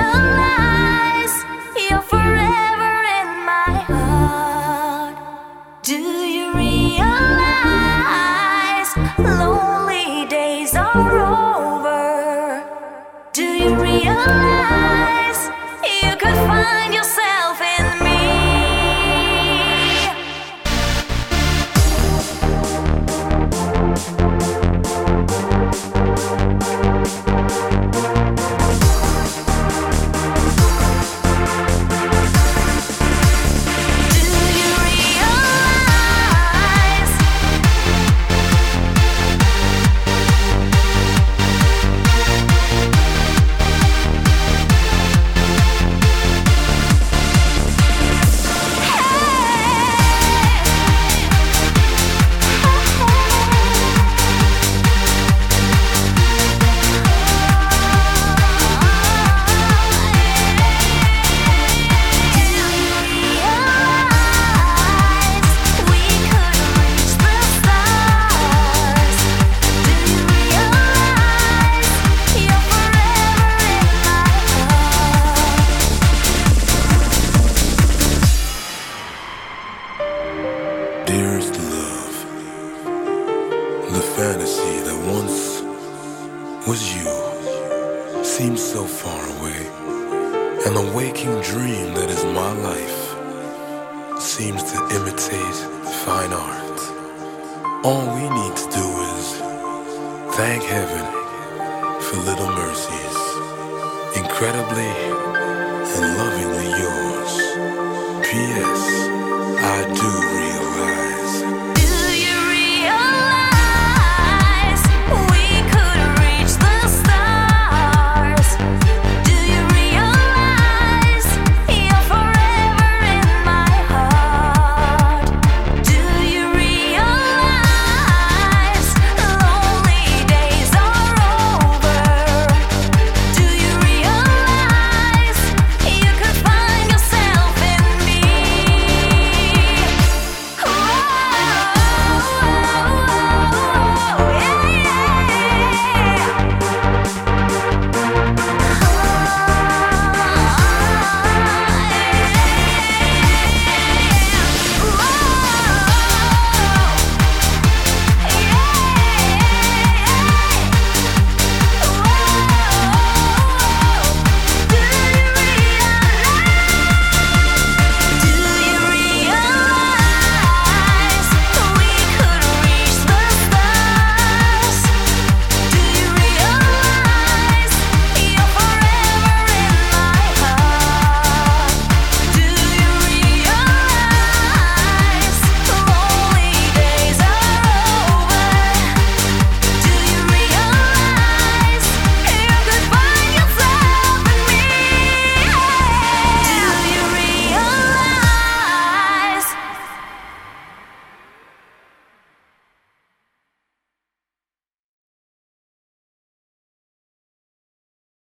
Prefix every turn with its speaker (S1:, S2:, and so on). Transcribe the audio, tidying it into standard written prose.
S1: realize you're forever in my heart? Do you realize lonely days are over? Do you realize you could find yourself in me?
S2: Dearest love, the fantasy that once was you seems so far away, and the waking dream that is my life seems to imitate fine art. All we need to do is thank heaven for little mercies, incredibly and lovingly yours. P.S.